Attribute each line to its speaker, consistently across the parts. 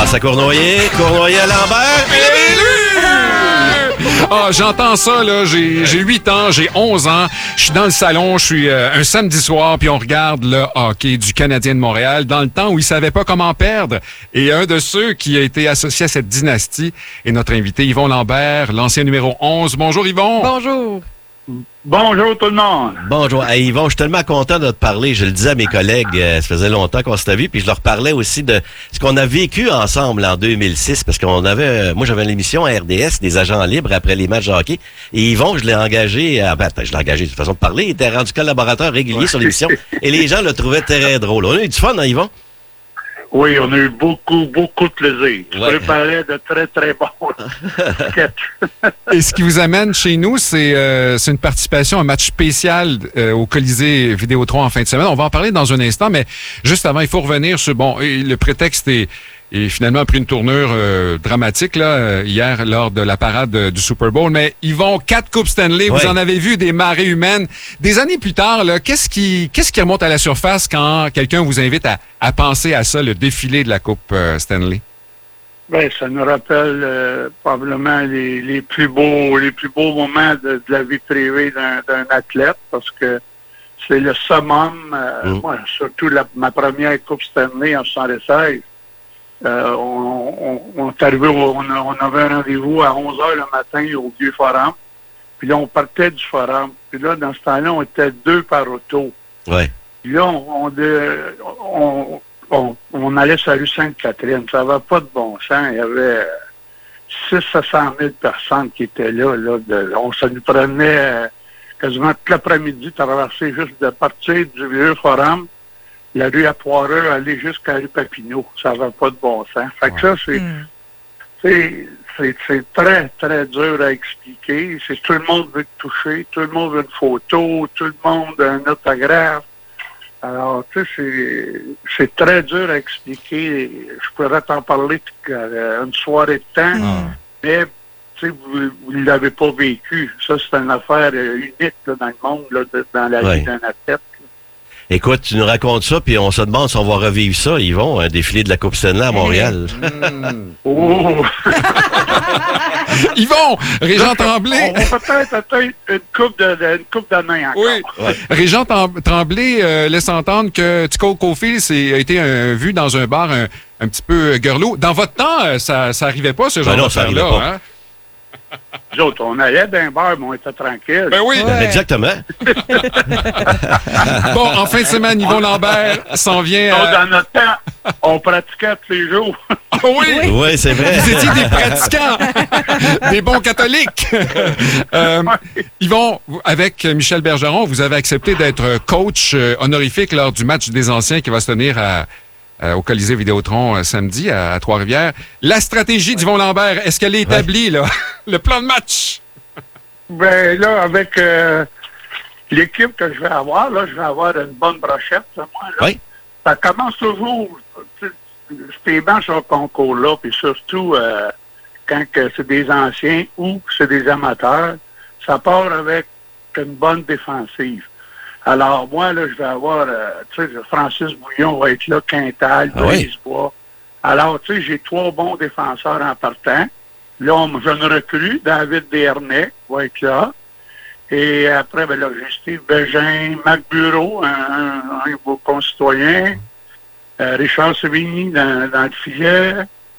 Speaker 1: passe à Cournoyer. Cournoyer à Lambert.
Speaker 2: Ah, j'entends ça, là. J'ai 8 ans, j'ai 11 ans. Je suis dans le salon, je suis un samedi soir, puis on regarde le hockey du Canadien de Montréal dans le temps où ils savaient pas comment perdre. Et un de ceux qui a été associé à cette dynastie est notre invité, Yvon Lambert, l'ancien numéro 11. Bonjour, Yvon.
Speaker 3: Bonjour.
Speaker 4: Bonjour tout le monde.
Speaker 1: Bonjour. Hey, Yvon, je suis tellement content de te parler. Je le disais à mes collègues, ça faisait longtemps qu'on s'était vu, puis je leur parlais aussi de ce qu'on a vécu ensemble en 2006, parce qu'on avait, moi j'avais l'émission à RDS, des agents libres après les matchs de hockey, et Yvon, je l'ai engagé, je l'ai engagé de façon de parler, il était rendu collaborateur régulier sur l'émission, et les gens le trouvaient très drôle. On a eu du fun, hein, Yvon?
Speaker 4: Oui, on a eu beaucoup de plaisir. Je
Speaker 1: Ouais.
Speaker 4: préparais de très, très bons sketchs.
Speaker 2: Et ce qui vous amène chez nous, c'est une participation à un match spécial au Colisée Vidéotron en fin de semaine. On va en parler dans un instant, mais juste avant, il faut revenir sur... Bon, et le prétexte est finalement a pris une tournure dramatique là hier lors de la parade du Super Bowl. Mais ils vont 4 Coupes Stanley.
Speaker 1: Ouais.
Speaker 2: Vous en avez vu des marées humaines. Des années plus tard, là, qu'est-ce qui remonte à la surface quand quelqu'un vous invite à penser à ça, le défilé de la Coupe Stanley?
Speaker 4: Ben, ça nous rappelle probablement les plus beaux moments de la vie privée d'un athlète, parce que c'est le summum. Moi, surtout ma première Coupe Stanley en 1976. On est arrivé, on avait un rendez-vous à 11h le matin au Vieux Forum. Puis là, on partait du Forum. Puis là, dans ce temps-là, on était 2 par auto.
Speaker 1: Ouais.
Speaker 4: Puis là, on allait sur la rue Sainte-Catherine. Ça n'avait pas de bon sens. Il y avait 600 à 100 000 personnes qui étaient là. Ça nous prenait quasiment tout l'après-midi de traverser juste de partir du Vieux Forum, la rue à Poireux, aller jusqu'à la rue Papineau. Ça n'avait pas de bon sens. Fait que ça, c'est très, très dur à expliquer. C'est tout le monde veut te toucher, tout le monde veut une photo, tout le monde un autographe. Alors, tu sais, c'est très dur à expliquer. Je pourrais t'en parler une soirée de temps, mais tu sais, vous ne l'avez pas vécu. Ça, c'est une affaire unique là, dans le monde, là, dans la vie d'un athlète.
Speaker 1: Écoute, tu nous racontes ça, puis on se demande si on va revivre ça, Yvon, un défilé de la Coupe Stanley à Montréal.
Speaker 4: Oh!
Speaker 2: Yvon, Régent Tremblay.
Speaker 4: On va peut-être atteindre une coupe d'année encore.
Speaker 2: Oui.
Speaker 1: Ouais.
Speaker 2: Régent Tremblay laisse entendre que Tico Caulfield a été vu dans un bar un petit peu girlo. Dans votre temps, ça n'arrivait pas, ce genre
Speaker 1: non, ça
Speaker 2: d'affaire-là.
Speaker 1: arrivait pas.
Speaker 2: Hein?
Speaker 4: Nous autres, on allait d'un bar, mais on était tranquille.
Speaker 2: Ben oui.
Speaker 1: Ben, exactement.
Speaker 2: Bon, en fin de semaine, Yvon Lambert s'en vient
Speaker 4: Nous, dans notre temps, on pratiquait tous les jours.
Speaker 2: Ah oui!
Speaker 1: Oui, c'est vrai.
Speaker 2: Vous étiez des pratiquants, des bons catholiques. Yvon, avec Michel Bergeron, vous avez accepté d'être coach honorifique lors du match des anciens qui va se tenir au Colisée Vidéotron samedi à Trois-Rivières. La stratégie d'Yvon Lambert, est-ce qu'elle est établie, là? Le plan de match?
Speaker 4: Ben là, avec l'équipe que je vais avoir, là, je vais avoir une bonne brochette, là, moi. Là.
Speaker 1: Oui.
Speaker 4: Ça commence toujours, c'est bien ce concours-là, puis surtout quand c'est des anciens ou c'est des amateurs, ça part avec une bonne défensive. Alors, moi, là, je vais avoir, tu sais, Francis Bouillon va être là, Quintal, Brisebois. Alors, tu sais, j'ai 3 bons défenseurs en partant. Là, je ne recrue, David Desharnais va être là. Et après, ben là, j'ai Steve Bégin, Marc Bureau, un beau concitoyen, Richard Sévigny dans le filet,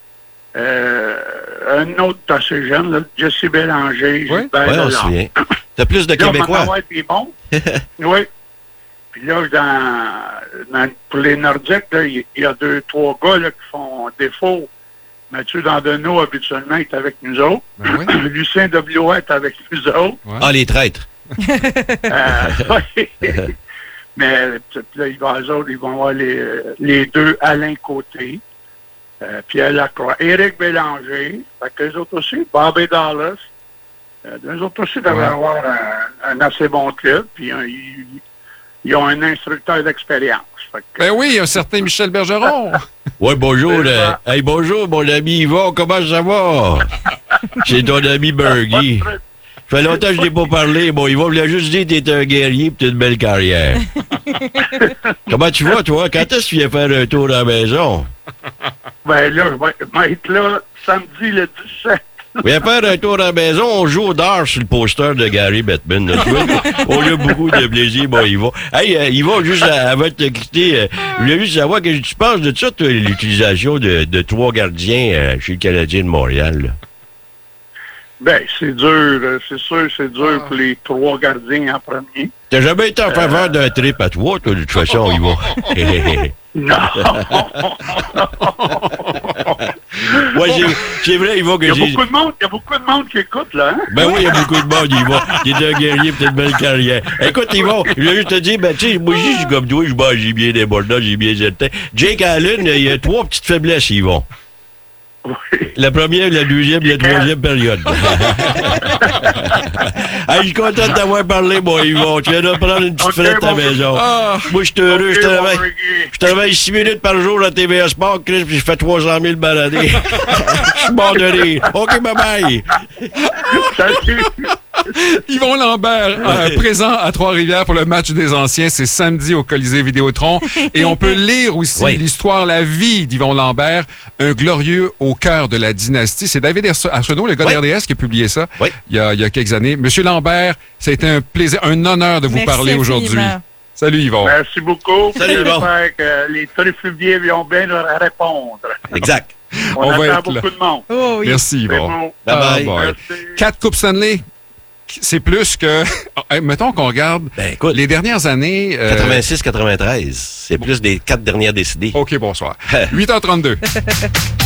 Speaker 4: un autre assez jeune, là, Jesse Bélanger,
Speaker 2: Oui,
Speaker 4: Gilbert
Speaker 1: on se
Speaker 4: Lalande.
Speaker 1: souvient. T'as plus de
Speaker 4: Là, on va
Speaker 1: Québécois.
Speaker 4: avoir des bons. Oui. Puis là, pour les Nordiques, il y a 2-3 gars là, qui font défaut. Mathieu Dandonneau, habituellement, est avec nous autres.
Speaker 2: Ben oui.
Speaker 4: Lucien W. est avec nous autres.
Speaker 2: Ouais.
Speaker 1: Ah, les traîtres.
Speaker 4: Oui. Mais là, ils vont avoir les 2 Alain Côté, Pierre Lacroix, Éric Bélanger, fait qu'eux autres aussi, Bobby Dallas. Eux autres aussi devraient avoir un assez bon club, puis ils ont un instructeur d'expérience.
Speaker 2: Ben oui, un certain Michel Bergeron.
Speaker 1: Oui, bonjour. Hey, bonjour, mon ami Yvon. Comment ça va? C'est ton ami Bergie. Ça fait longtemps que je n'ai pas parlé. Bon, Yvon voulait juste dire que t'es un guerrier et tu as une belle carrière. Comment tu vas, toi? Quand est-ce que tu viens faire un tour à la maison?
Speaker 4: Ben là, je vais être là samedi le 17.
Speaker 1: Viens faire un tour à la maison, on joue au dard sur le poster de Gary Bettman. Là. Tu vois, on a beaucoup de plaisir, bon, Yvon. Hey, Yvon, juste avant de te quitter, je voulais juste savoir que tu penses de ça, toi, l'utilisation de 3 gardiens chez le Canadien de Montréal. Là.
Speaker 4: Ben, c'est dur, c'est sûr, c'est dur pour les 3 gardiens en premier.
Speaker 1: T'as jamais été en faveur d'un trip à 3, toi, de toute façon, Yvon.
Speaker 4: Non!
Speaker 1: Ouais, c'est vrai, Yvon, que
Speaker 4: Il y
Speaker 1: j'ai...
Speaker 4: a beaucoup de monde qui écoute, là, hein?
Speaker 1: Ben oui, il y a beaucoup de monde, Yvon. T'es un guerrier, pis t'as une belle carrière. Écoute, Yvon, je voulais juste te dire, ben, tu sais, moi, je suis comme toi, j'ai bien des bordons, j'ai bien certain. Jake Allen, il y a 3 petites faiblesses, Yvon.
Speaker 4: Oui.
Speaker 1: La première, la deuxième, la troisième période. Hey, je suis content de t'avoir parlé, moi, Yvon. Tu viens de prendre une petite frette à ta maison. Moi, je suis heureux. Je travaille 6 minutes par jour à TVA Sport, Chris, puis je fais 300 000 baladés. Je suis mort de rire. OK, bye-bye.
Speaker 4: Salut!
Speaker 2: Yvon Lambert, présent à Trois-Rivières pour le match des anciens. C'est samedi au Colisée Vidéotron. Et on peut lire aussi l'histoire, la vie d'Yvon Lambert, un glorieux au cœur de la dynastie. C'est David Arsenault, le gars de RDS, qui a publié ça il y a quelques années. Monsieur Lambert, ça a été un plaisir, un honneur de vous parler aujourd'hui. Salut Yvon.
Speaker 4: Merci beaucoup.
Speaker 1: Salut Yvon.
Speaker 4: J'espère que les trifluviers vont bien leur répondre.
Speaker 1: Exact.
Speaker 4: On
Speaker 2: va
Speaker 4: attend
Speaker 2: être là.
Speaker 4: beaucoup de monde.
Speaker 3: Oh, oui.
Speaker 2: Merci Yvon.
Speaker 4: Bon.
Speaker 1: Bye-bye.
Speaker 4: Merci.
Speaker 2: 4 Coupes Stanley, c'est plus que... Mettons qu'on regarde
Speaker 1: Ben, écoute,
Speaker 2: les dernières années...
Speaker 1: 86-93, c'est plus des 4 dernières décidées.
Speaker 2: OK, bonsoir. 8h32.